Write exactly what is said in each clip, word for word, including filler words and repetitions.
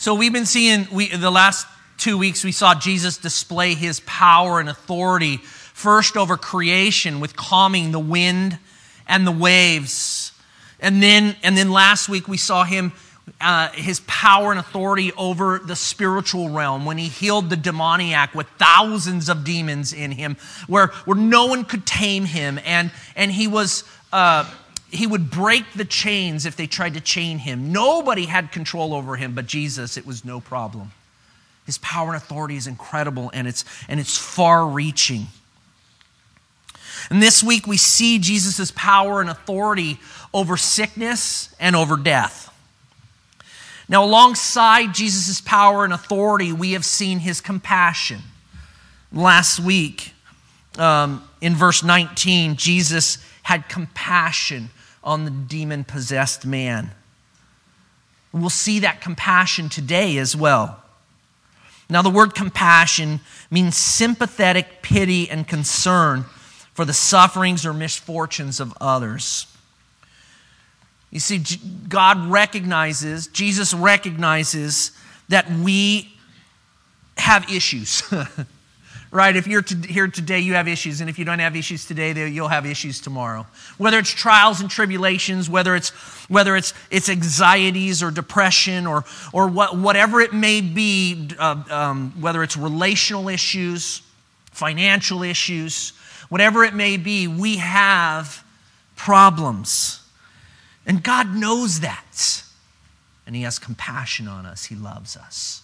So we've been seeing, we, the last two weeks we saw Jesus display his power and authority, first over creation with calming the wind and the waves. And then, and then last week we saw him, uh, his power and authority over the spiritual realm when he healed the demoniac with thousands of demons in him, where, where no one could tame him. And, and he was... Uh, He would break the chains if they tried to chain him. Nobody had control over him, but Jesus, it was no problem. His power and authority is incredible, and it's, and it's far-reaching. And this week we see Jesus' power and authority over sickness and over death. Now, alongside Jesus' power and authority, we have seen his compassion. Last week, um, in verse nineteen, Jesus had compassion on the demon-possessed man. We'll see that compassion today as well. Now, the word compassion means sympathetic pity and concern for the sufferings or misfortunes of others. You see, God recognizes, Jesus recognizes that we have issues. Right? If you're to, here today, you have issues. And if you don't have issues today, you'll have issues tomorrow. Whether it's trials and tribulations, whether it's whether it's it's anxieties or depression or or what whatever it may be, uh, um, whether it's relational issues, financial issues, whatever it may be, we have problems. And God knows that. And he has compassion on us. He loves us.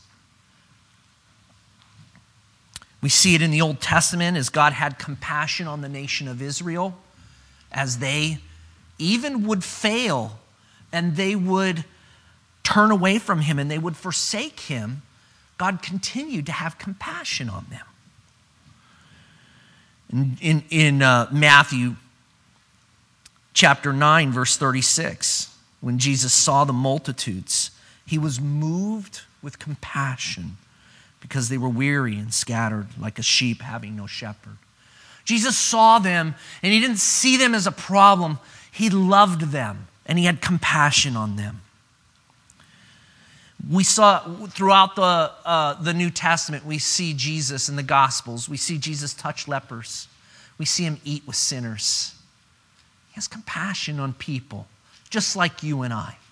We see it in the Old Testament as God had compassion on the nation of Israel as they even would fail and they would turn away from him and they would forsake him. God continued to have compassion on them. In, in, in uh, Matthew chapter nine, verse thirty-six, when Jesus saw the multitudes, he was moved with compassion because they were weary and scattered like a sheep having no shepherd. Jesus saw them, and he didn't see them as a problem. He loved them, and he had compassion on them. We saw throughout the, uh, the New Testament, we see Jesus in the Gospels. We see Jesus touch lepers. We see him eat with sinners. He has compassion on people, just like you and I.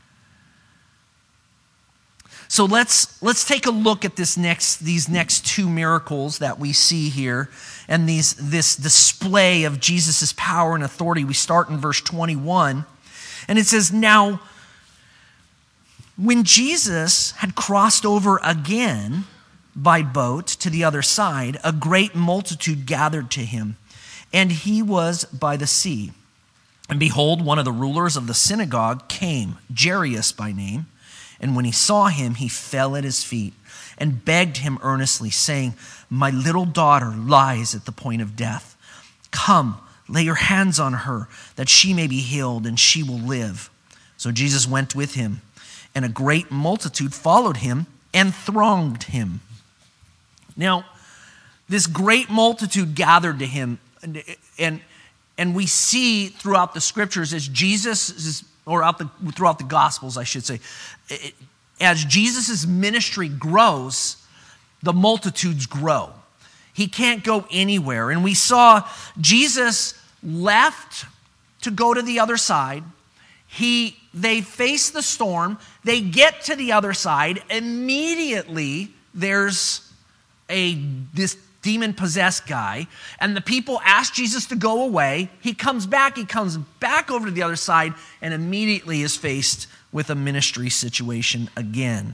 So let's let's take a look at this next these next two miracles that we see here and these this display of Jesus' power and authority. We start in verse twenty-one, and it says, "Now, when Jesus had crossed over again by boat to the other side, a great multitude gathered to him, and he was by the sea. And behold, one of the rulers of the synagogue came, Jairus by name. And when he saw him, he fell at his feet and begged him earnestly, saying, 'My little daughter lies at the point of death. Come, lay your hands on her, that she may be healed, and she will live.' So Jesus went with him, and a great multitude followed him and thronged him." Now, this great multitude gathered to him, and, and, and we see throughout the scriptures as Jesus is or out the, throughout the Gospels, I should say, it, as Jesus' ministry grows, the multitudes grow. He can't go anywhere. And we saw Jesus left to go to the other side. He, they face the storm. They get to the other side. Immediately, there's a this demon-possessed guy, and the people ask Jesus to go away. He comes back, he comes back over to the other side, and immediately is faced with a ministry situation again.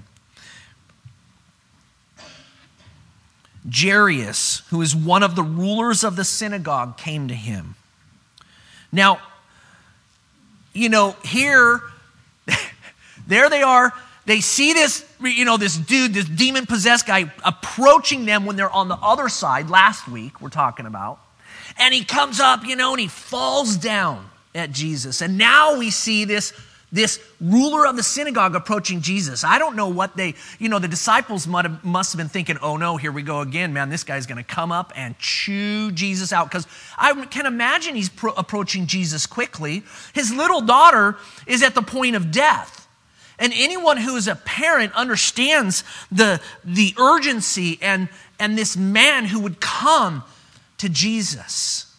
Jairus, who is one of the rulers of the synagogue, came to him. Now, you know, here, there they are. They see this, you know, this dude, this demon-possessed guy approaching them when they're on the other side, last week we're talking about. And he comes up, you know, and he falls down at Jesus. And now we see this, this ruler of the synagogue approaching Jesus. I don't know what they, you know, the disciples must have, must have been thinking, oh no, here we go again, man, this guy's going to come up and chew Jesus out. Because I can imagine he's pro- approaching Jesus quickly. His little daughter is at the point of death. And anyone who is a parent understands the, the urgency and, and this man who would come to Jesus.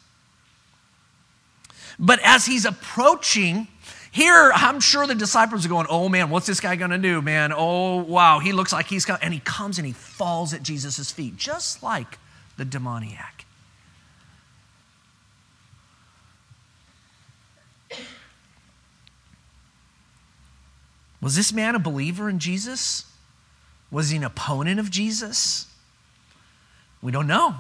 But as he's approaching, here I'm sure the disciples are going, oh man, what's this guy going to do, man? Oh, wow, he looks like he's coming. And he comes and he falls at Jesus' feet, just like the demoniac. Was this man a believer in Jesus? Was he an opponent of Jesus? We don't know.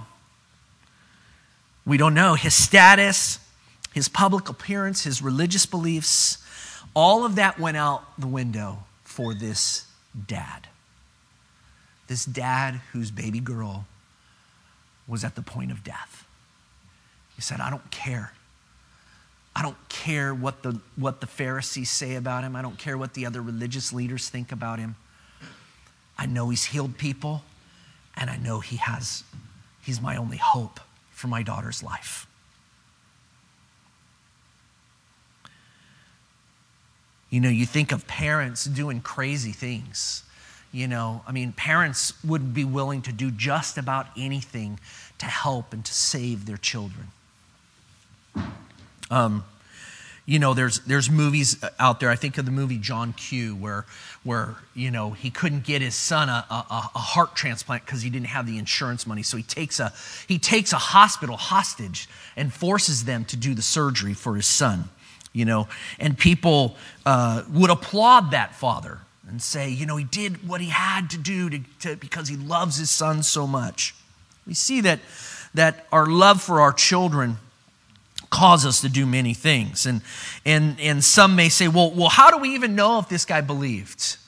We don't know. His status, his public appearance, his religious beliefs, all of that went out the window for this dad. This dad whose baby girl was at the point of death. He said, I don't care. I don't care what the, what the Pharisees say about him. I don't care what the other religious leaders think about him. I know he's healed people, and I know he has, he's my only hope for my daughter's life. You know, you think of parents doing crazy things. You know, I mean, parents would be willing to do just about anything to help and to save their children. Um, you know, there's there's movies out there. I think of the movie John Q, where where you know he couldn't get his son a, a, a heart transplant because he didn't have the insurance money. So he takes a he takes a hospital hostage and forces them to do the surgery for his son. You know, and people uh, would applaud that father and say, you know, he did what he had to do to, to because he loves his son so much. We see that that our love for our children cause us to do many things. And and and some may say, well, well, how do we even know if this guy believed?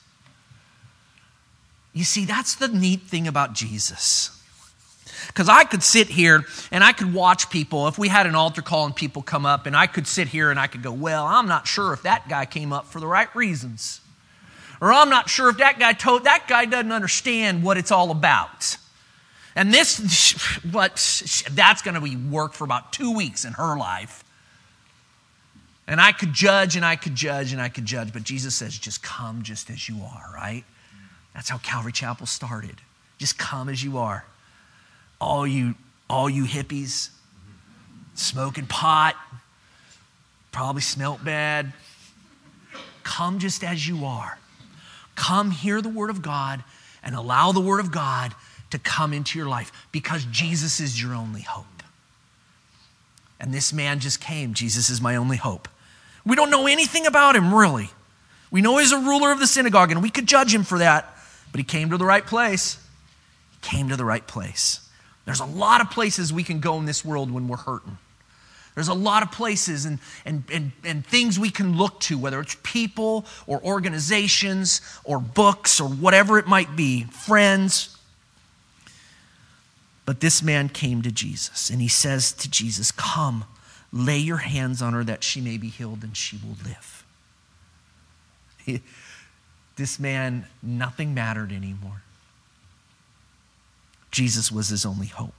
You see, that's the neat thing about Jesus. Because I could sit here and I could watch people, if we had an altar call and people come up, and I could sit here and I could go, well, I'm not sure if that guy came up for the right reasons. Or I'm not sure if that guy told, that guy doesn't understand what it's all about. And this, but that's going to be work for about two weeks in her life. And I could judge and I could judge and I could judge. But Jesus says, just come just as you are, right? That's how Calvary Chapel started. Just come as you are. All you, all you hippies, smoking pot, probably smelt bad. Come just as you are. Come hear the word of God and allow the word of God to come into your life, because Jesus is your only hope. And this man just came. Jesus is my only hope. We don't know anything about him, really. We know he's a ruler of the synagogue, and we could judge him for that, but he came to the right place. He came to the right place. There's a lot of places we can go in this world when we're hurting. There's a lot of places and, and, and, and things we can look to, whether it's people or organizations or books or whatever it might be, friends. But this man came to Jesus, and he says to Jesus, come, lay your hands on her that she may be healed and she will live. He, this man, nothing mattered anymore. Jesus was his only hope.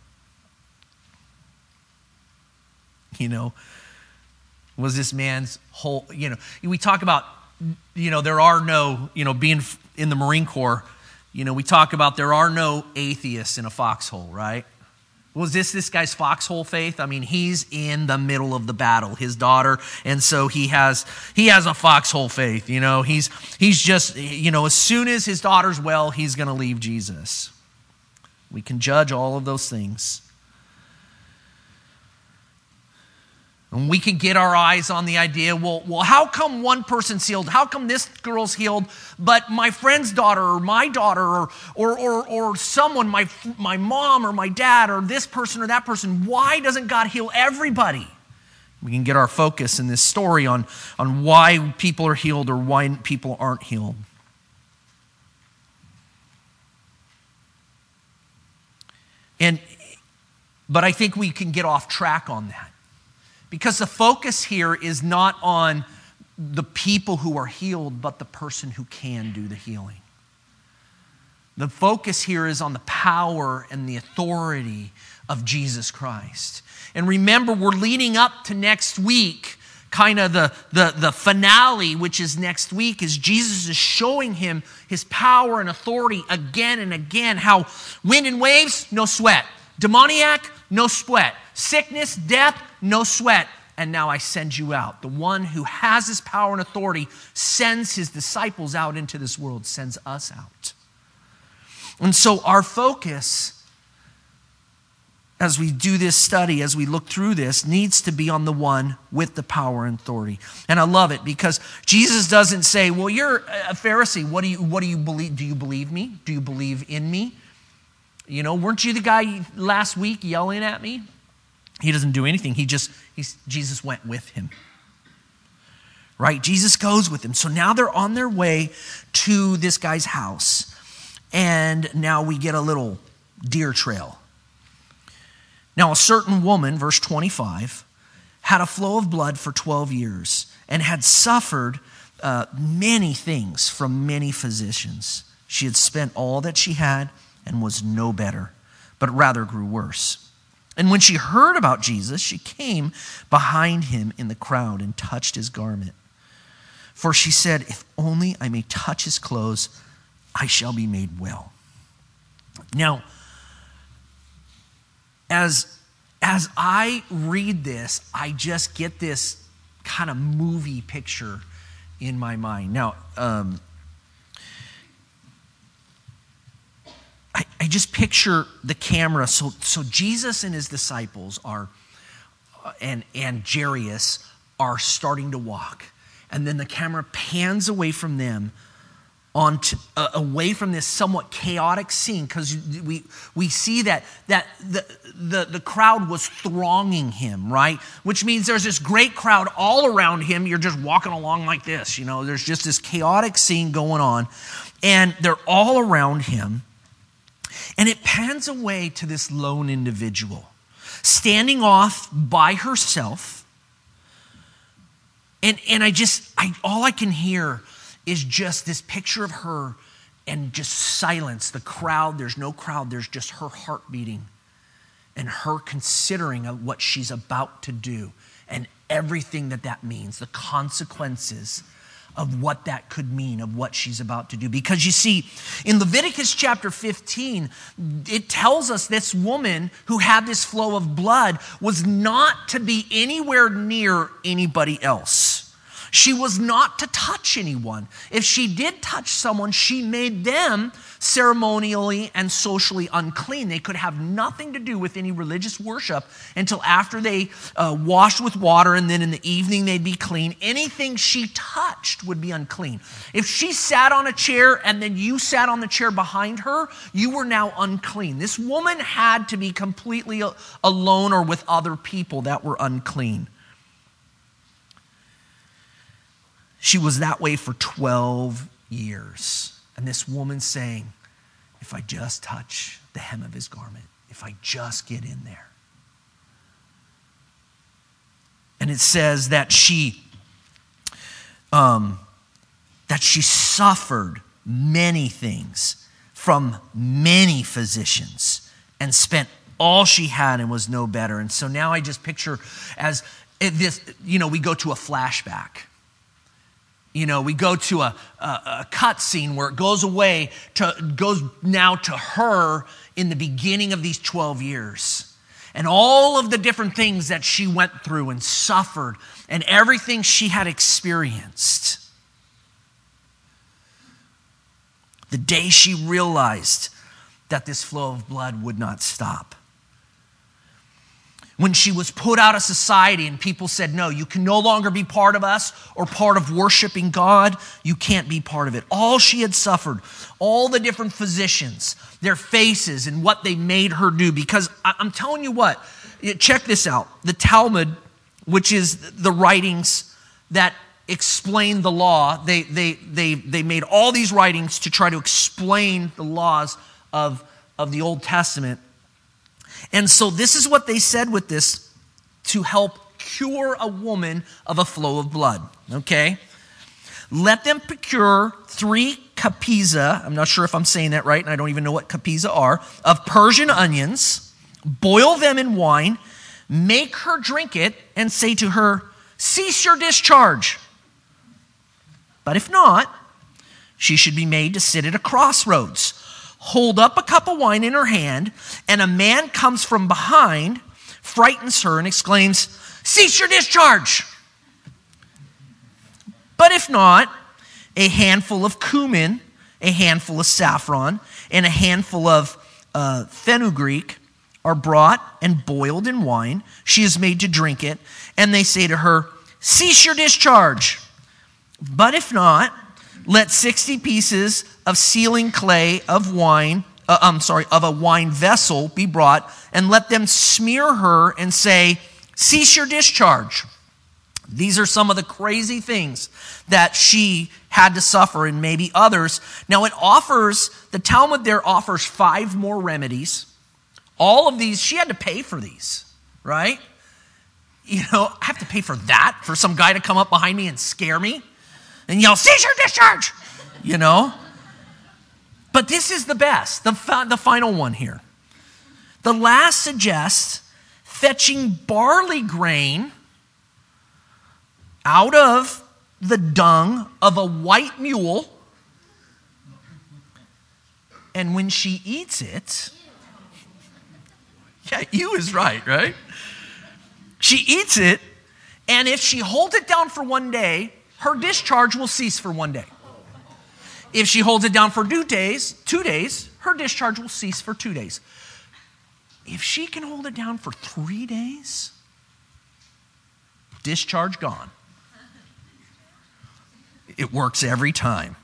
You know, was this man's whole, you know, we talk about, you know, there are no, you know, being in the Marine Corps, you know, we talk about there are no atheists in a foxhole, right? Was this this guy's foxhole faith? I mean, he's in the middle of the battle, his daughter, and so he has he has a foxhole faith, you know. He's he's just, you know, as soon as his daughter's well, he's going to leave Jesus. We can judge all of those things. And we can get our eyes on the idea, well, well, how come one person's healed? How come this girl's healed, but my friend's daughter or my daughter or or or, or someone, my, my mom or my dad or this person or that person, why doesn't God heal everybody? We can get our focus in this story on, on why people are healed or why people aren't healed. And, but I think we can get off track on that. Because the focus here is not on the people who are healed, but the person who can do the healing. The focus here is on the power and the authority of Jesus Christ. And remember, we're leading up to next week kind of the, the, the finale, which is next week, is Jesus is showing him his power and authority again and again. How wind and waves, no sweat. Demoniac, no sweat. Sickness, death, no sweat. And now I send you out. The one who has his power and authority sends his disciples out into this world, sends us out. And so our focus as we do this study, as we look through this, needs to be on the one with the power and authority. And I love it because Jesus doesn't say, well, you're a Pharisee. What do you, what do you believe? Do you believe me? Do you believe in me? You know, weren't you the guy last week yelling at me? He doesn't do anything. He just, he's, Jesus went with him. Right? Jesus goes with him. So now they're on their way to this guy's house. And now we get a little deer trail. Now, a certain woman, verse twenty-five, had a flow of blood for twelve years and had suffered uh, many things from many physicians. She had spent all that she had and was no better, but rather grew worse. And when she heard about Jesus, she came behind him in the crowd and touched his garment. For she said, if only I may touch his clothes, I shall be made well. Now, As, as I read this, I just get this kind of movie picture in my mind. Now, um, I, I just picture the camera. So, so Jesus and his disciples are, uh, and, and Jairus are starting to walk. And then the camera pans away from them On to, uh, away from this somewhat chaotic scene, because we we see that that the, the the crowd was thronging him, right? Which means there's this great crowd all around him. You're just walking along like this, you know. There's just this chaotic scene going on, and they're all around him. And it pans away to this lone individual standing off by herself. And and I just I all I can hear is just this picture of her and just silence. The crowd, there's no crowd, there's just her heart beating and her considering of what she's about to do and everything that that means, the consequences of what that could mean, of what she's about to do. Because you see, in Leviticus chapter fifteen, it tells us this woman who had this flow of blood was not to be anywhere near anybody else. She was not to touch anyone. If she did touch someone, she made them ceremonially and socially unclean. They could have nothing to do with any religious worship until after they uh, washed with water, and then in the evening they'd be clean. Anything she touched would be unclean. If she sat on a chair and then you sat on the chair behind her, you were now unclean. This woman had to be completely alone or with other people that were unclean. She was that way for twelve years. And this woman saying, if I just touch the hem of his garment, if I just get in there. And it says that she, um, that she suffered many things from many physicians and spent all she had and was no better. And so now I just picture as this, you know, we go to a flashback. You know, we go to a, a, a cut scene where it goes away to goes now to her in the beginning of these twelve years. And all of the different things that she went through and suffered and everything she had experienced. The day she realized that this flow of blood would not stop. When she was put out of society and people said, no, you can no longer be part of us or part of worshiping God. You can't be part of it. All she had suffered, all the different physicians, their faces and what they made her do. Because I'm telling you what, check this out. The Talmud, which is the writings that explain the law, they, they, they, they made all these writings to try to explain the laws of, of the Old Testament. And so this is what they said with this to help cure a woman of a flow of blood, okay? Let them procure three kapiza, I'm not sure if I'm saying that right, and I don't even know what kapiza are, of Persian onions, boil them in wine, make her drink it, and say to her, cease your discharge. But if not, she should be made to sit at a crossroads, hold up a cup of wine in her hand, and a man comes from behind, frightens her, and exclaims, cease your discharge. But if not, a handful of cumin, a handful of saffron, and a handful of uh, fenugreek are brought and boiled in wine. She is made to drink it, and they say to her, cease your discharge. But if not, let sixty pieces of sealing clay of wine, uh, I'm sorry, of a wine vessel be brought, and let them smear her and say, cease your discharge. These are some of the crazy things that she had to suffer, and maybe others. Now it offers, the Talmud there offers five more remedies. All of these, she had to pay for these, right? You know, I have to pay for that, for some guy to come up behind me and scare me and yell, cease your discharge, you know? But this is the best, the, fi- the final one here. The last suggests fetching barley grain out of the dung of a white mule, and when she eats it, yeah, you is right, right? She eats it, and if she holds it down for one day, her discharge will cease for one day. If she holds it down for two days, two days, her discharge will cease for two days. If she can hold it down for three days, discharge gone. It works every time.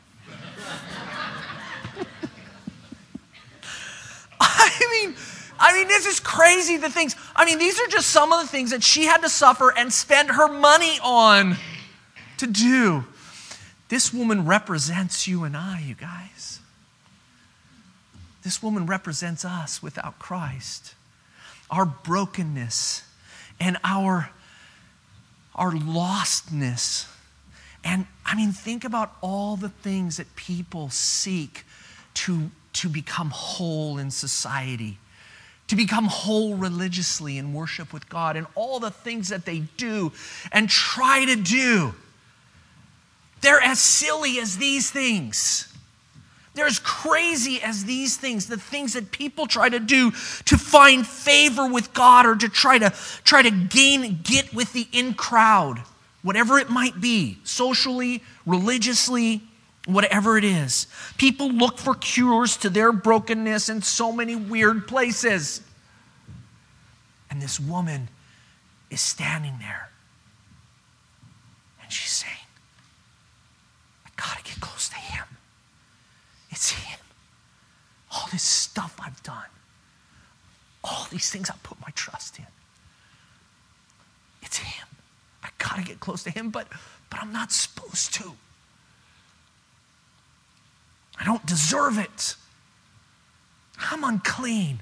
I mean, I mean, this is crazy, the things. I mean, these are just some of the things that she had to suffer and spend her money on to do. This woman represents you and I, you guys. This woman represents us without Christ. Our brokenness and our, our lostness. And I mean, think about all the things that people seek to, to become whole in society, to become whole religiously in worship with God, and all the things that they do and try to do. They're as silly as these things. They're as crazy as these things, the things that people try to do to find favor with God or to try to try to gain, get with the in crowd. Whatever it might be, socially, religiously, whatever it is. People look for cures to their brokenness in so many weird places. And this woman is standing there. And she's saying, I gotta get close to him. It's him. All this stuff I've done. All these things I put my trust in. It's him. I gotta get close to him, but, but I'm not supposed to. I don't deserve it. I'm unclean.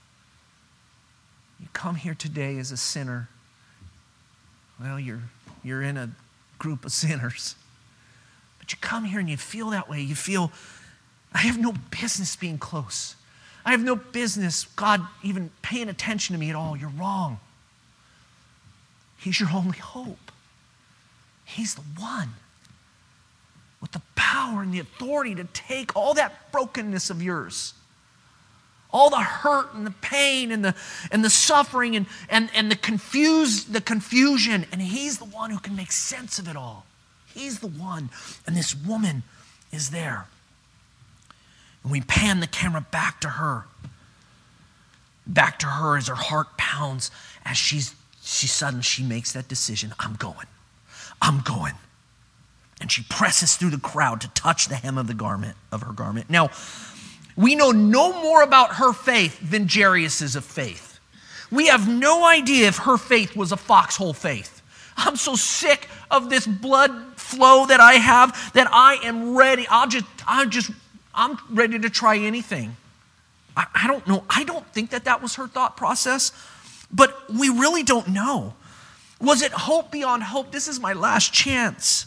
You come here today as a sinner. Well, you're, you're in a group of sinners. But you come here and you feel that way. You feel, I have no business being close. I have no business, God, even paying attention to me at all. You're wrong. He's your only hope. He's the one with the power and the authority to take all that brokenness of yours, all the hurt and the pain and the and the suffering and, and, and the confused the confusion, and he's the one who can make sense of it all. He's the one. And this woman is there. And we pan the camera back to her. Back to her as her heart pounds as she's She suddenly, she makes that decision. I'm going. I'm going. And she presses through the crowd to touch the hem of the garment, of her garment. Now, we know no more about her faith than Jairus' of faith. We have no idea if her faith was a foxhole faith. I'm so sick of this blood flow that I have that I am ready. I'll just, I'm just, I'm ready to try anything. I, I don't know. I don't think that that was her thought process. But we really don't know. Was it hope beyond hope? This is my last chance.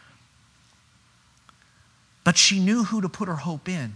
But she knew who to put her hope in.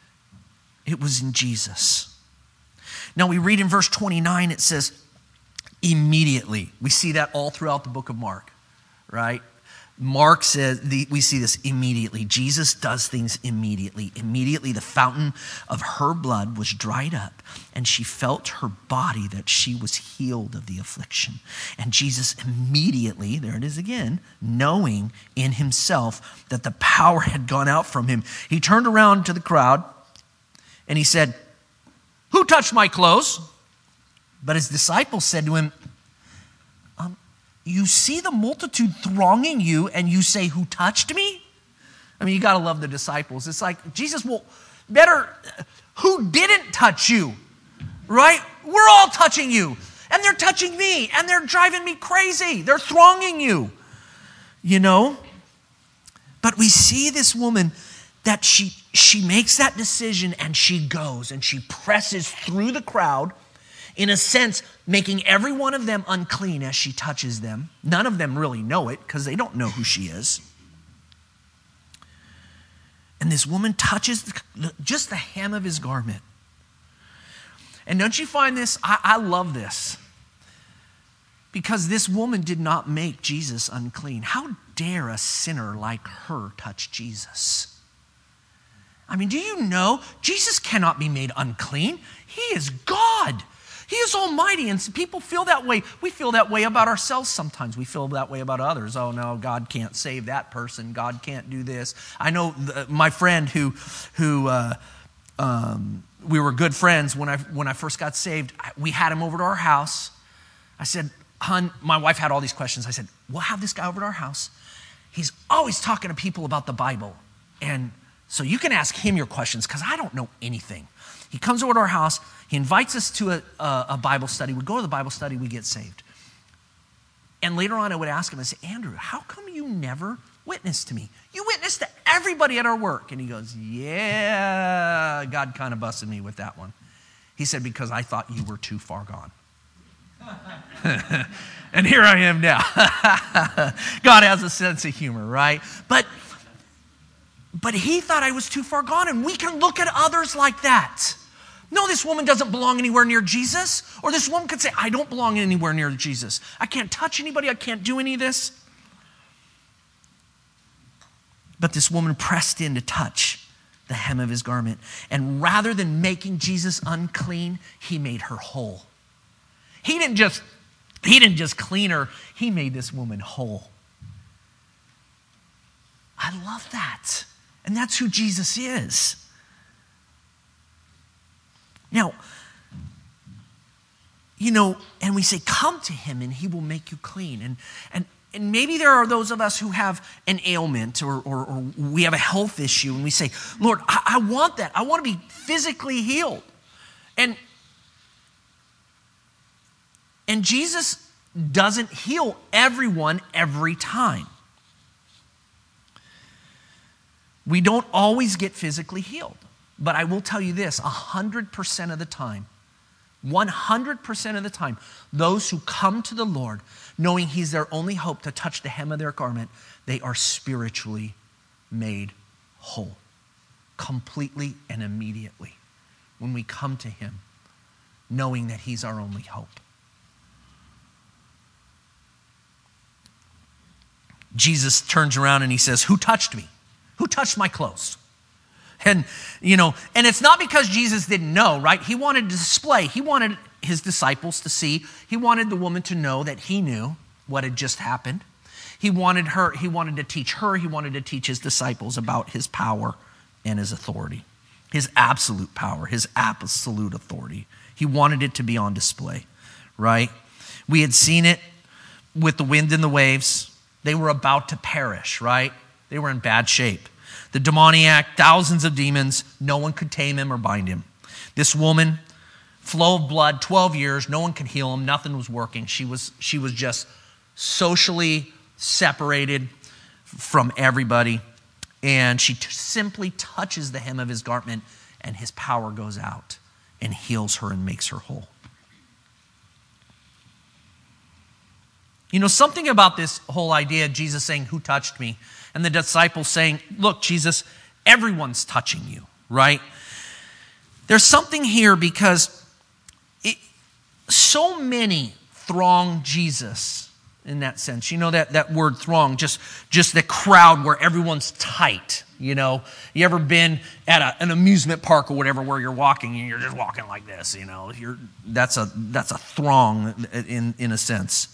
It was in Jesus. Now we read in verse twenty-nine, it says, Immediately. We see that all throughout the book of Mark, right? Mark says, the, we see this immediately. Jesus does things immediately. Immediately, the fountain of her blood was dried up, and she felt her body that she was healed of the affliction. And Jesus immediately, there it is again, knowing in himself that the power had gone out from him, he turned around to the crowd and he said, "Who touched my clothes?" But his disciples said to him, um, "You see the multitude thronging you, and you say, 'Who touched me?'" I mean, you got to love the disciples. It's like, Jesus, well, better, who didn't touch you, right? We're all touching you, and they're touching me, and they're driving me crazy. They're thronging you, you know? But we see this woman that she, she makes that decision, and she goes, and she presses through the crowd, in a sense, making every one of them unclean as she touches them. None of them really know it because they don't know who she is. And this woman touches the, just the hem of his garment. And don't you find this? I, I love this. Because this woman did not make Jesus unclean. How dare a sinner like her touch Jesus? I mean, do you know Jesus cannot be made unclean? He is God. He is almighty, and people feel that way. We feel that way about ourselves sometimes. We feel that way about others. Oh, no, God can't save that person. God can't do this. I know the, my friend who, who uh, um, we were good friends when I, when I first got saved. We had him over to our house. I said, "Hun," my wife had all these questions. I said, "We'll have this guy over to our house. He's always talking to people about the Bible. And so you can ask him your questions because I don't know anything." He comes over to our house. He invites us to a, a, a Bible study. We go to the Bible study. We get saved. And later on, I would ask him, I say, "Andrew, how come you never witnessed to me? You witnessed to everybody at our work." And he goes, "Yeah, God kind of busted me with that one." He said, "Because I thought you were too far gone." And here I am now. God has a sense of humor, right? But, but he thought I was too far gone, and we can look at others like that. No, this woman doesn't belong anywhere near Jesus. Or this woman could say, "I don't belong anywhere near Jesus. I can't touch anybody. I can't do any of this." But this woman pressed in to touch the hem of his garment. And rather than making Jesus unclean, he made her whole. He didn't just, he didn't just clean her. He made this woman whole. I love that. And that's who Jesus is. Now, you know, and we say, "Come to him and he will make you clean." And and and maybe there are those of us who have an ailment or, or, or we have a health issue and we say, "Lord, I, I want that. I want to be physically healed." And, and Jesus doesn't heal everyone every time. We don't always get physically healed. But I will tell you this, one hundred percent of the time, one hundred percent of the time, those who come to the Lord, knowing he's their only hope to touch the hem of their garment, they are spiritually made whole, completely and immediately, when we come to him, knowing that he's our only hope. Jesus turns around and he says, "Who touched me? Who touched my clothes?" And, you know, and it's not because Jesus didn't know, right? He wanted to display. He wanted his disciples to see. He wanted the woman to know that he knew what had just happened. He wanted her, he wanted to teach her. He wanted to teach his disciples about his power and his authority. His absolute power, his absolute authority. He wanted it to be on display, right? We had seen it with the wind and the waves. They were about to perish, right? They were in bad shape. The demoniac, thousands of demons, no one could tame him or bind him. This woman, flow of blood, twelve years, no one could heal him, nothing was working. She was, she was just socially separated from everybody. And she t- simply touches the hem of his garment and his power goes out and heals her and makes her whole. You know, something about this whole idea of Jesus saying, "Who touched me?" and the disciples saying, "Look, Jesus, everyone's touching you," right? There's something here because it, so many throng Jesus in that sense. You know that, that word throng, just, just the crowd where everyone's tight. You know, you ever been at a, an amusement park or whatever where you're walking and you're just walking like this, you know, you're, that's a that's a throng in, in a sense.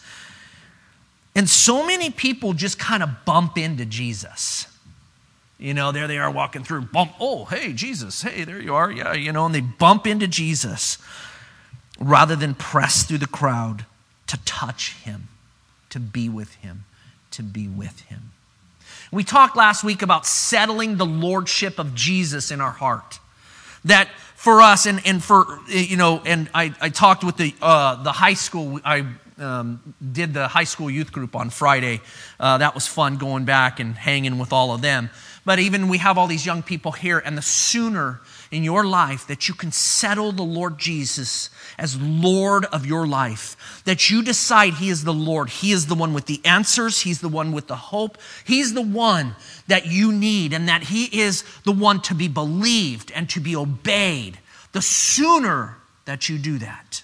And so many people just kind of bump into Jesus. You know, there they are walking through, bump, oh, hey, Jesus, hey, there you are, yeah, you know, and they bump into Jesus rather than press through the crowd to touch him, to be with him, to be with him. We talked last week about settling the lordship of Jesus in our heart. That for us, and, and for, you know, and I, I talked with the uh, the high school, I um, did the high school youth group on Friday. Uh, that was fun going back and hanging with all of them. But even we have all these young people here, and the sooner in your life that you can settle the Lord Jesus as Lord of your life, that you decide he is the Lord, he is the one with the answers, he's the one with the hope, he's the one that you need, and that he is the one to be believed and to be obeyed. The sooner that you do that,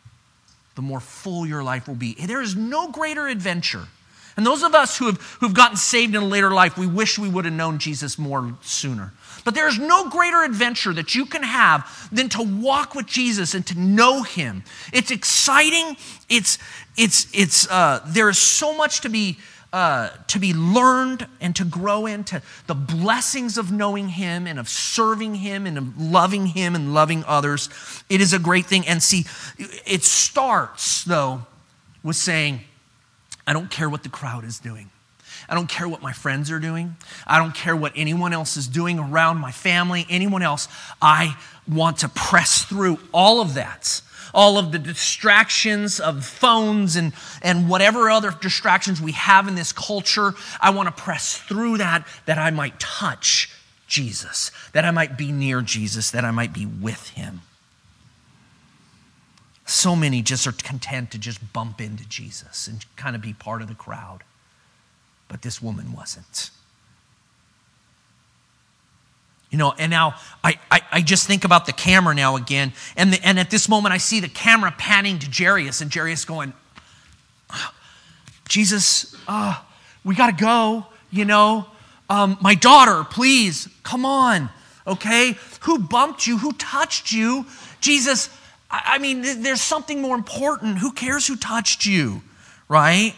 the more full your life will be. There is no greater adventure. And those of us who have who've gotten saved in a later life, we wish we would have known Jesus more sooner. But there is no greater adventure that you can have than to walk with Jesus and to know him. It's exciting. It's it's it's uh, there is so much to be uh, to be learned and to grow into the blessings of knowing him and of serving him and of loving him and loving others. It is a great thing. And see, it starts though with saying, I don't care what the crowd is doing. I don't care what my friends are doing. I don't care what anyone else is doing around my family, anyone else. I want to press through all of that. All of the distractions of phones and, and whatever other distractions we have in this culture. I want to press through that, that I might touch Jesus, that I might be near Jesus, that I might be with him. So many just are content to just bump into Jesus and kind of be part of the crowd. But this woman wasn't. You know, and now I, I, I just think about the camera now again. And, the, and at this moment I see the camera panning to Jairus, and Jairus going, Jesus, uh, we got to go, you know. Um, my daughter, please, come on, okay? Who bumped you? Who touched you? Jesus, I mean, there's something more important. Who cares who touched you, right?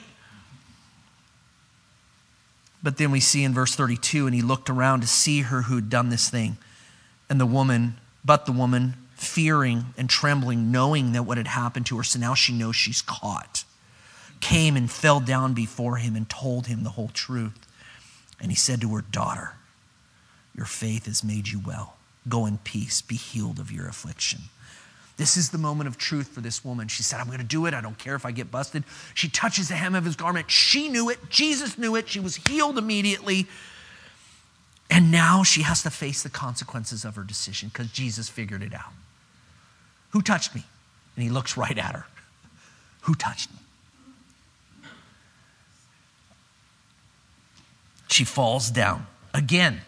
But then we see in verse thirty-two, and he looked around to see her who had done this thing. And the woman, but the woman, fearing and trembling, knowing that what had happened to her, so now she knows she's caught, came and fell down before him and told him the whole truth. And he said to her, daughter, your faith has made you well. Go in peace, be healed of your affliction. This is the moment of truth for this woman. She said, I'm going to do it. I don't care if I get busted. She touches the hem of his garment. She knew it. Jesus knew it. She was healed immediately. And now she has to face the consequences of her decision because Jesus figured it out. Who touched me? And he looks right at her. Who touched me? She falls down again.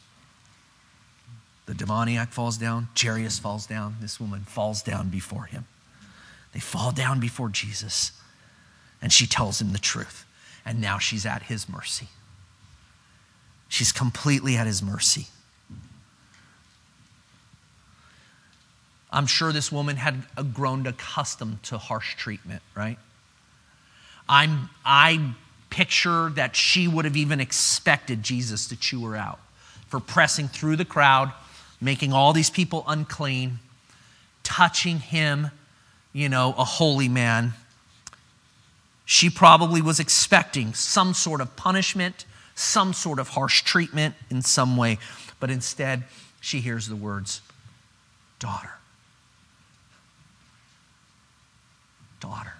The demoniac falls down. Jairus falls down. This woman falls down before him. They fall down before Jesus. And she tells him the truth. And now she's at his mercy. She's completely at his mercy. I'm sure this woman had grown accustomed to harsh treatment, right? I'm, I picture that she would have even expected Jesus to chew her out for pressing through the crowd, making all these people unclean, touching him, you know, a holy man. She probably was expecting some sort of punishment, some sort of harsh treatment in some way. But instead, she hears the words, daughter. Daughter.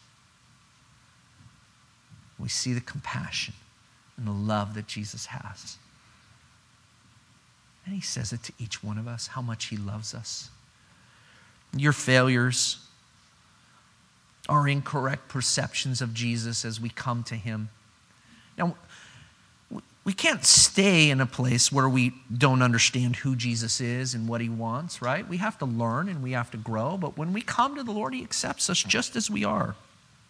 We see the compassion and the love that Jesus has. And he says it to each one of us, how much he loves us. Your failures, our incorrect perceptions of Jesus as we come to him. Now, we can't stay in a place where we don't understand who Jesus is and what he wants, right? We have to learn and we have to grow. But when we come to the Lord, he accepts us just as we are.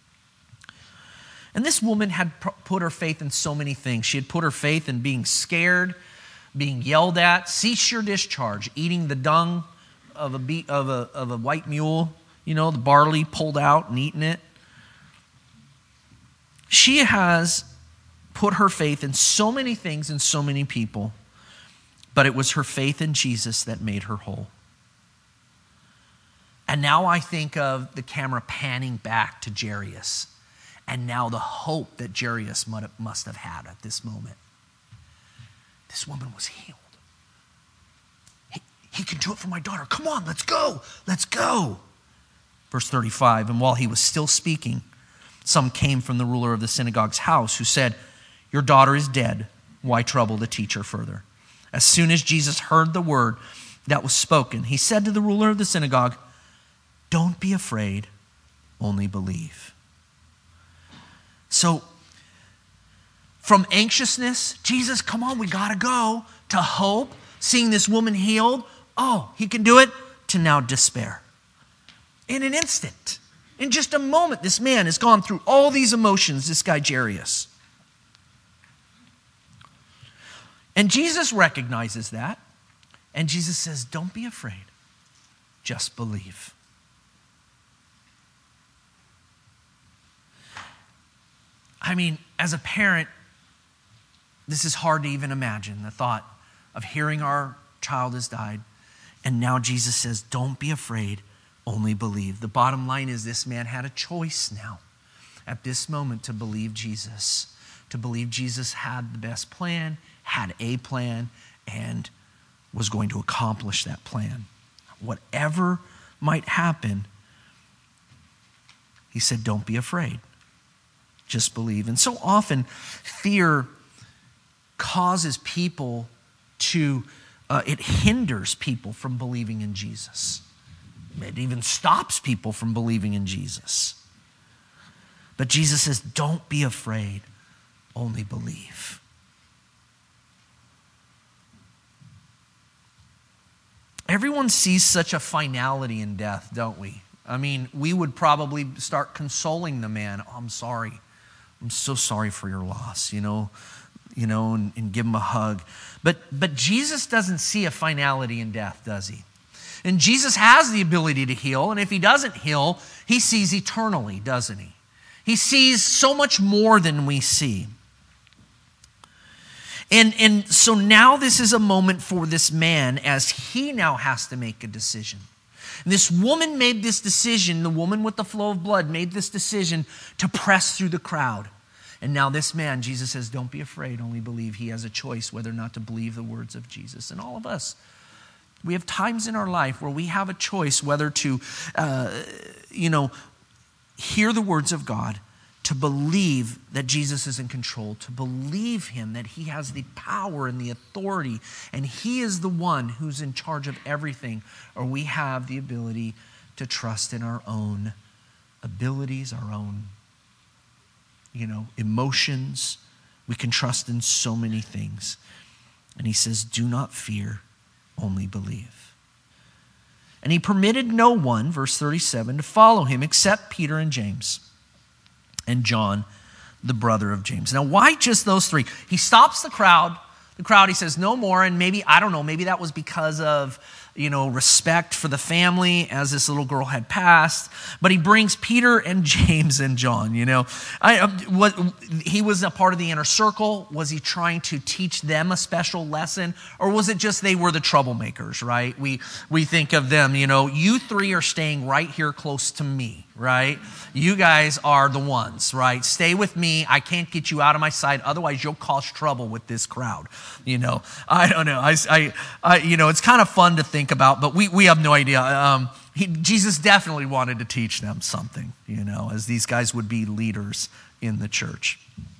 And this woman had put her faith in so many things. She had put her faith in being scared, being yelled at, cease your discharge, eating the dung of a, be- of a, of a white mule, you know, the barley pulled out and eating it. She has put her faith in so many things and so many people, but it was her faith in Jesus that made her whole. And now I think of the camera panning back to Jairus, and now the hope that Jairus must have had at this moment. This woman was healed. He, he can do it for my daughter. Come on, let's go. Let's go. Verse thirty-five, and while he was still speaking, some came from the ruler of the synagogue's house who said, your daughter is dead. Why trouble the teacher further? As soon as Jesus heard the word that was spoken, he said to the ruler of the synagogue, don't be afraid, only believe. So, from anxiousness, Jesus, come on, we gotta go, to hope, seeing this woman healed, oh, he can do it, to now despair. In an instant, in just a moment, this man has gone through all these emotions, this guy Jairus. And Jesus recognizes that, and Jesus says, don't be afraid, just believe. I mean, as a parent, this is hard to even imagine, the thought of hearing our child has died, and now Jesus says, don't be afraid, only believe. The bottom line is this man had a choice now at this moment to believe Jesus, to believe Jesus had the best plan, had a plan, and was going to accomplish that plan. Whatever might happen, he said, don't be afraid. Just believe. And so often, fear causes people to, uh, it hinders people from believing in Jesus. It even stops people from believing in Jesus. But Jesus says, don't be afraid, only believe. Everyone sees such a finality in death, don't we? I mean, we would probably start consoling the man. Oh, I'm sorry. I'm so sorry for your loss, you know, you know, and, and give him a hug. But, but Jesus doesn't see a finality in death, does he? And Jesus has the ability to heal, and if he doesn't heal, he sees eternally, doesn't he? He sees so much more than we see. And, and so now this is a moment for this man as he now has to make a decision. And this woman made this decision, the woman with the flow of blood made this decision to press through the crowd. And now this man, Jesus says, don't be afraid, only believe. He has a choice whether or not to believe the words of Jesus. And all of us, we have times in our life where we have a choice whether to, uh, you know, hear the words of God, to believe that Jesus is in control, to believe him, that he has the power and the authority, and he is the one who's in charge of everything, or we have the ability to trust in our own abilities, our own, you know, emotions. We can trust in so many things. And he says, do not fear, only believe. And he permitted no one, verse thirty-seven, to follow him except Peter and James and John, the brother of James. Now, why just those three? He stops the crowd. The crowd, he says, no more. And maybe, I don't know, maybe that was because of, you know, respect for the family as this little girl had passed. But he brings Peter and James and John, you know. I, what, he was a part of the inner circle. Was he trying to teach them a special lesson? Or was it just they were the troublemakers, right? We, we think of them, you know, you three are staying right here close to me, right? You guys are the ones, right? Stay with me. I can't get you out of my sight. Otherwise, you'll cause trouble with this crowd. You know, I don't know. I, I, I you know, it's kind of fun to think about, but we, we have no idea. Um, he, Jesus definitely wanted to teach them something, you know, as these guys would be leaders in the church.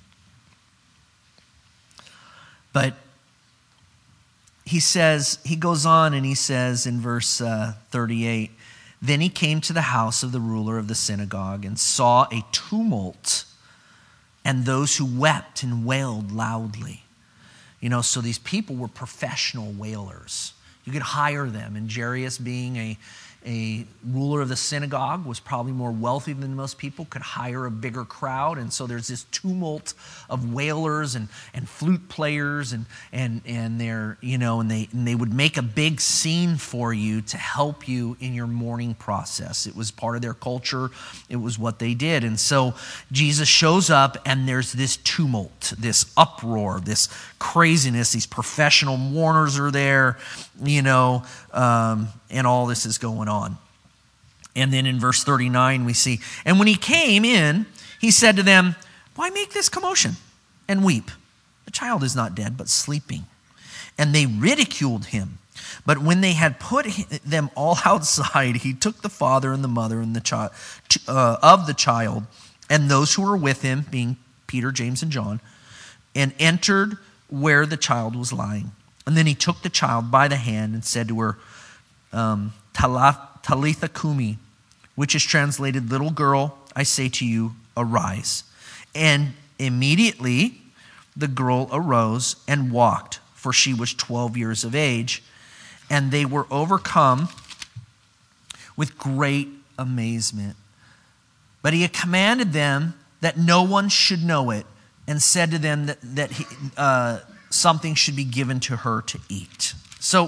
But he says, he goes on and he says in verse uh, thirty-eight, then he came to the house of the ruler of the synagogue and saw a tumult and those who wept and wailed loudly. You know, so these people were professional wailers. You could hire them. And Jairus being a, a ruler of the synagogue, was probably more wealthy than most people, could hire a bigger crowd. And so there's this tumult of wailers and, and flute players, and and and they're, you know, and they and they would make a big scene for you to help you in your mourning process. It was part of their culture. It was what they did. And so Jesus shows up, and there's this tumult, this uproar, this craziness. These professional mourners are there, you know, um, and all this is going on. And then in verse thirty-nine we see, and when he came in, he said to them, why make this commotion and weep? The child is not dead, but sleeping. And they ridiculed him. But when they had put them all outside, he took the father and the mother and the child uh, of the child and those who were with him, being Peter, James, and John, and entered where the child was lying. And then he took the child by the hand and said to her, um, Talitha Kumi, which is translated, little girl, I say to you, arise. And immediately the girl arose and walked, for she was twelve years of age. And they were overcome with great amazement. But he had commanded them that no one should know it, and said to them that, that he, uh, something should be given to her to eat. So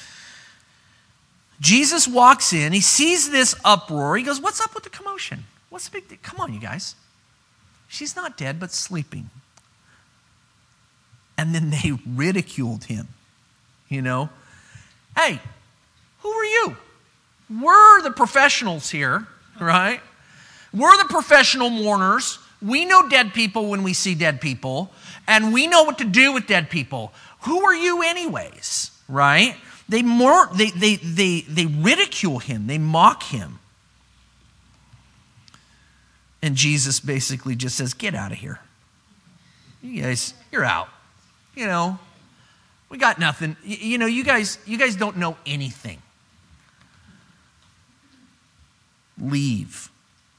Jesus walks in, he sees this uproar. He goes, what's up with the commotion? What's the big deal? Come on, you guys. She's not dead, but sleeping. And then they ridiculed him, you know. Hey, who are you? We're the professionals here, right? We're the professional mourners. We know dead people when we see dead people, and we know what to do with dead people. Who are you anyways, right? They more they they they they ridicule him, they mock him. And Jesus basically just says, get out of here. You guys, you're out. You know, we got nothing. You, you know, you guys, you guys don't know anything. Leave.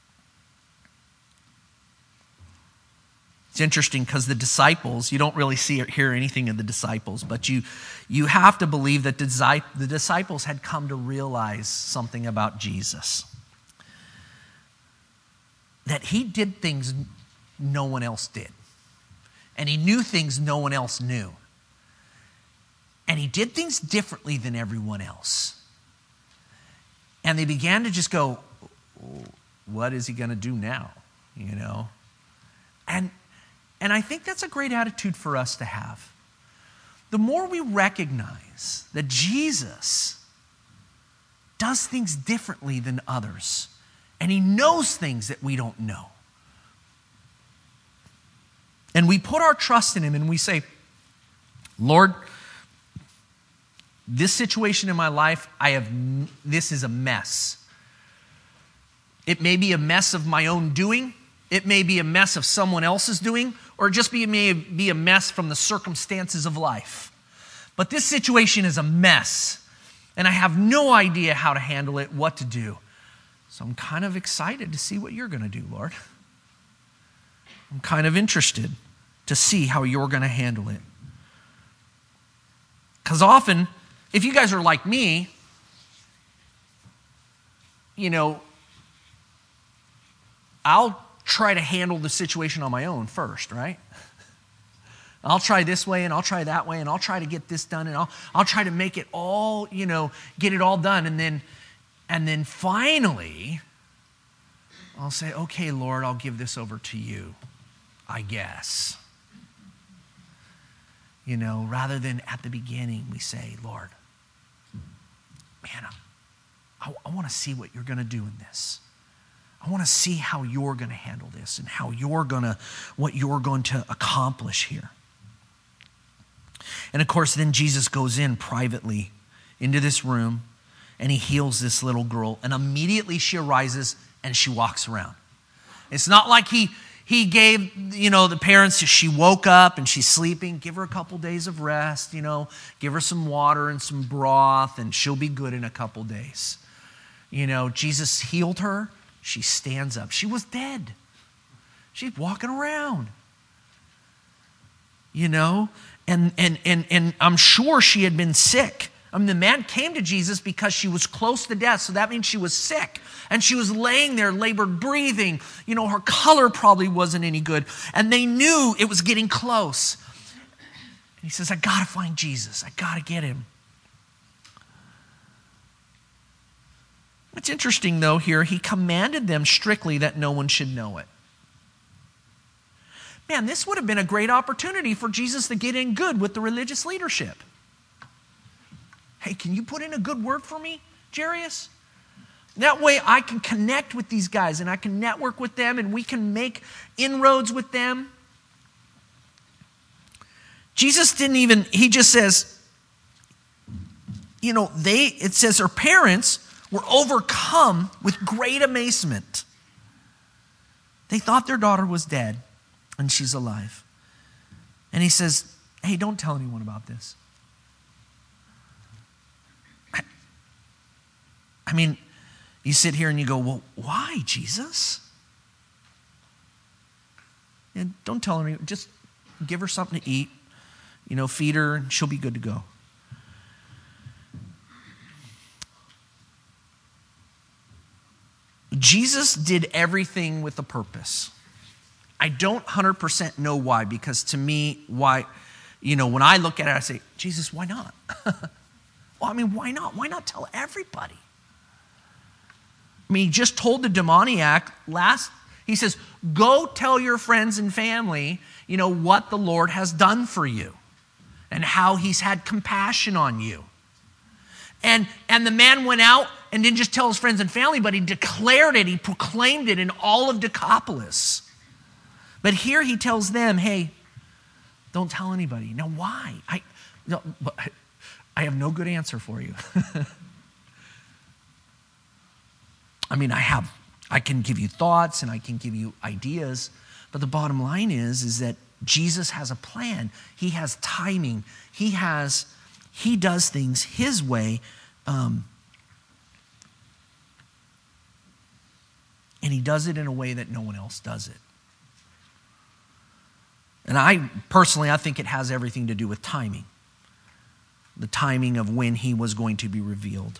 It's interesting because the disciples, you don't really see or hear anything of the disciples, but you, you have to believe that the disciples had come to realize something about Jesus. That he did things no one else did. And he knew things no one else knew. And he did things differently than everyone else. And they began to just go, what is he going to do now? You know? And, and I think that's a great attitude for us to have. The more we recognize that Jesus does things differently than others, and he knows things that we don't know. And we put our trust in him and we say, Lord, this situation in my life, I have, this is a mess. It may be a mess of my own doing. It may be a mess of someone else's doing, or just be, it may be a mess from the circumstances of life. But this situation is a mess, and I have no idea how to handle it, what to do. So I'm kind of excited to see what you're going to do, Lord. I'm kind of interested to see how you're going to handle it. Because often, if you guys are like me, you know, I'll try to handle the situation on my own first, right? I'll try this way and I'll try that way and I'll try to get this done and I'll I'll try to make it all, you know, get it all done, and then And then finally, I'll say, okay, Lord, I'll give this over to you, I guess. You know, rather than at the beginning, we say, Lord, man, I, I want to see what you're going to do in this. I want to see how you're going to handle this and how you're going to, what you're going to accomplish here. And of course, then Jesus goes in privately into this room, and he heals this little girl. And immediately she arises and she walks around. It's not like he he gave, you know, the parents, she woke up and she's sleeping. Give her a couple days of rest, you know. Give her some water and some broth and she'll be good in a couple days. You know, Jesus healed her. She stands up. She was dead. She's walking around. You know, and and and and I'm sure she had been sick. I mean, the man came to Jesus because she was close to death, so that means she was sick. And she was laying there, labored breathing. You know, her color probably wasn't any good. And they knew it was getting close. And he says, I got to find Jesus. I got to get him. What's interesting, though, here, he commanded them strictly that no one should know it. Man, this would have been a great opportunity for Jesus to get in good with the religious leadership. Hey, can you put in a good word for me, Jairus? That way I can connect with these guys and I can network with them and we can make inroads with them. Jesus didn't even, he just says, you know, they, it says her parents were overcome with great amazement. They thought their daughter was dead and she's alive. And he says, hey, don't tell anyone about this. I mean, you sit here and you go, well, why, Jesus? And don't tell her, just give her something to eat, you know, feed her, and she'll be good to go. Jesus did everything with a purpose. I don't one hundred percent know why, because to me, why, you know, when I look at it, I say, Jesus, why not? Well, I mean, why not? Why not tell everybody? I mean, he just told the demoniac last, he says, go tell your friends and family, you know, what the Lord has done for you and how he's had compassion on you. And, and the man went out and didn't just tell his friends and family, but he declared it, he proclaimed it in all of Decapolis. But here he tells them, hey, don't tell anybody. Now, why? I, no, I have no good answer for you. I mean, I have, I can give you thoughts and I can give you ideas, but the bottom line is, is that Jesus has a plan. He has timing. He has, he does things his way. Um, and he does it in a way that no one else does it. And I, personally, I think it has everything to do with timing. The timing of when he was going to be revealed.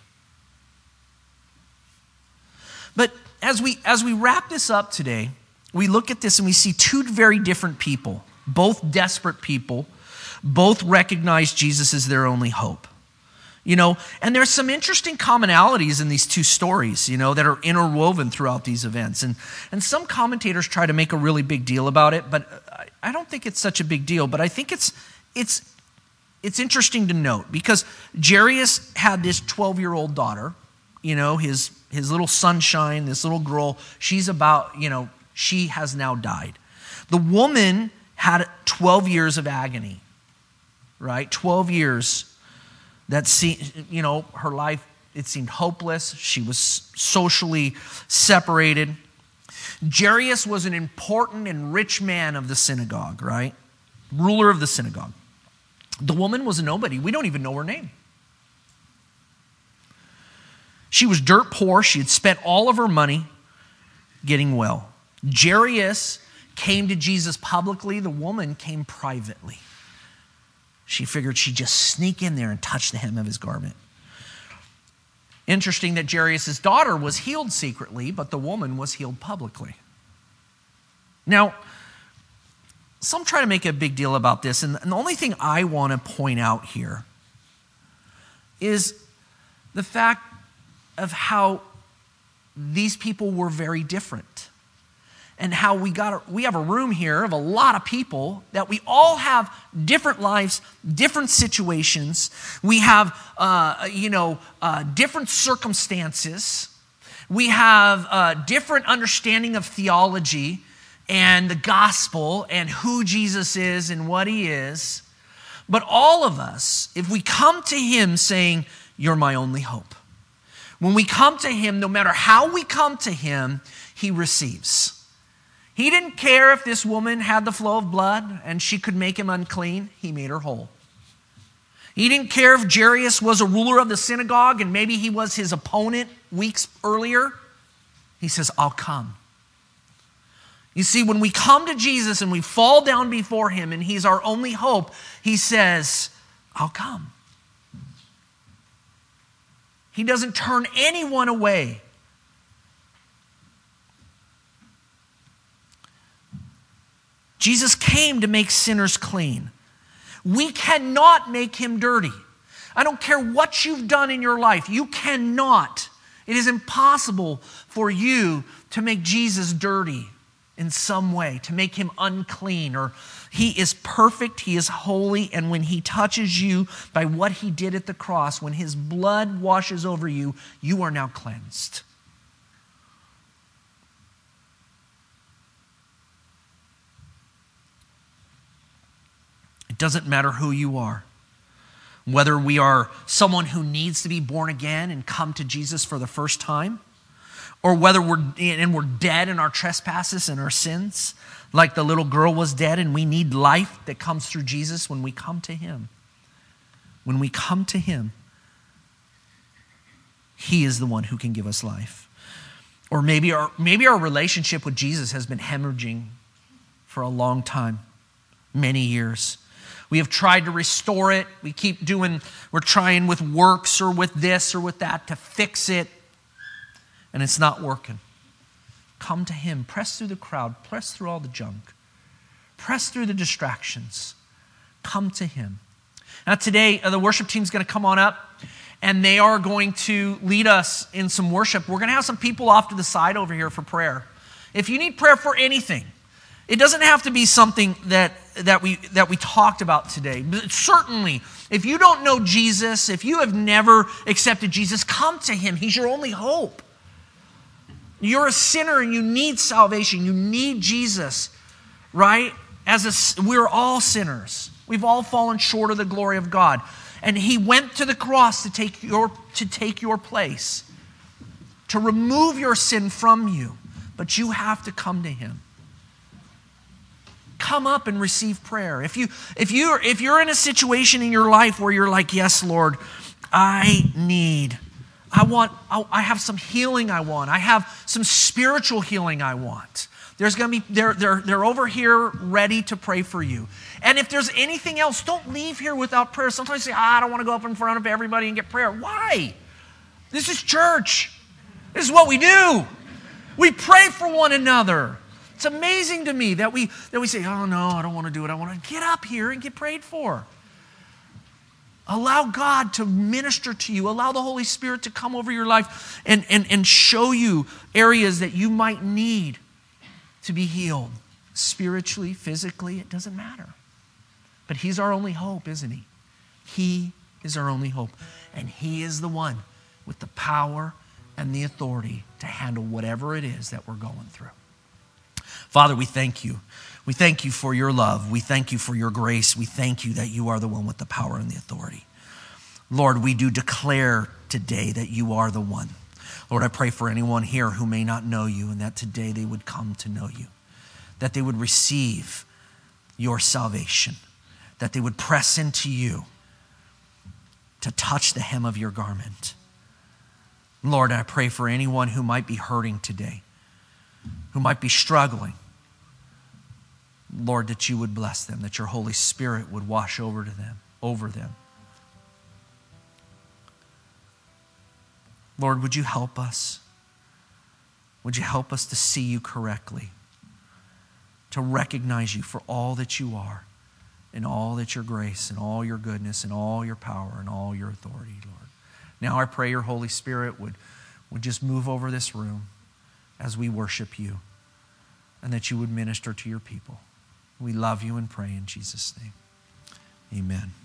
But as we as we wrap this up today, we look at this and we see two very different people, both desperate people, both recognize Jesus as their only hope. You know, and there's some interesting commonalities in these two stories, you know, that are interwoven throughout these events. And and some commentators try to make a really big deal about it, but I don't think it's such a big deal. But I think it's it's it's interesting to note, because Jairus had this twelve-year-old daughter, you know, his his little sunshine, this little girl. She's about, you know, she has now died. The woman had twelve years of agony, right? twelve years that, see, you know, her life, it seemed hopeless. She was socially separated. Jairus was an important and rich man of the synagogue, right? Ruler of the synagogue. The woman was a nobody. We don't even know her name. She was dirt poor. She had spent all of her money getting well. Jairus came to Jesus publicly. The woman came privately. She figured she'd just sneak in there and touch the hem of his garment. Interesting that Jairus' daughter was healed secretly, but the woman was healed publicly. Now, some try to make a big deal about this, and the only thing I want to point out here is the fact of how these people were very different. And how we got a, we have a room here of a lot of people that we all have different lives, different situations. We have, uh, you know, uh, different circumstances. We have a different understanding of theology and the gospel and who Jesus is and what he is. But all of us, if we come to him saying, you're my only hope. When we come to him, no matter how we come to him, he receives. He didn't care if this woman had the flow of blood and she could make him unclean. He made her whole. He didn't care if Jairus was a ruler of the synagogue and maybe he was his opponent weeks earlier. He says, I'll come. You see, when we come to Jesus and we fall down before him and he's our only hope, he says, I'll come. He doesn't turn anyone away. Jesus came to make sinners clean. We cannot make him dirty. I don't care what you've done in your life. You cannot. It is impossible for you to make Jesus dirty in some way, to make him unclean. Or he is perfect, he is holy, and when he touches you by what he did at the cross, when his blood washes over you, you are now cleansed. It doesn't matter who you are. Whether we are someone who needs to be born again and come to Jesus for the first time, or whether we're and we're dead in our trespasses and our sins, like the little girl was dead, and we need life that comes through Jesus when we come to him. When we come to him, he is the one who can give us life. Or maybe our maybe our relationship with Jesus has been hemorrhaging for a long time, many years. We have tried to restore it. We keep doing, we're trying with works or with this or with that to fix it. And it's not working. Come to him. Press through the crowd. Press through all the junk. Press through the distractions. Come to him. Now today, the worship team is going to come on up, and they are going to lead us in some worship. We're going to have some people off to the side over here for prayer. If you need prayer for anything, it doesn't have to be something that, that we that we talked about today. But certainly, if you don't know Jesus, if you have never accepted Jesus, come to him. He's your only hope. You're a sinner and you need salvation. You need Jesus, right? As a, we're all sinners. We've all fallen short of the glory of God. And he went to the cross to take your, to take your place, to remove your sin from you. But you have to come to him. Come up and receive prayer. If you if you if you're in a situation in your life where you're like, yes, Lord, I need, I want, I have some healing I want. I have some spiritual healing I want. There's going to be they're they're they're over here ready to pray for you. And if there's anything else, don't leave here without prayer. Sometimes you say, ah, I don't want to go up in front of everybody and get prayer. Why? This is church. This is what we do. We pray for one another. It's amazing to me that we that we say, oh no, I don't want to do it. I want to get up here and get prayed for. Allow God to minister to you. Allow the Holy Spirit to come over your life and, and, and show you areas that you might need to be healed. Spiritually, physically, it doesn't matter. But he's our only hope, isn't he? He is our only hope. And he is the one with the power and the authority to handle whatever it is that we're going through. Father, we thank you. We thank you for your love. We thank you for your grace. We thank you that you are the one with the power and the authority. Lord, we do declare today that you are the one. Lord, I pray for anyone here who may not know you, and that today they would come to know you, that they would receive your salvation, that they would press into you to touch the hem of your garment. Lord, I pray for anyone who might be hurting today, who might be struggling. Lord, that you would bless them, that your Holy Spirit would wash over to them, over them. Lord, would you help us? Would you help us to see you correctly, to recognize you for all that you are, and all that your grace, and all your goodness, and all your power, and all your authority, Lord. Now I pray your Holy Spirit would, would just move over this room as we worship you, and that you would minister to your people. We love you and pray in Jesus' name. Amen.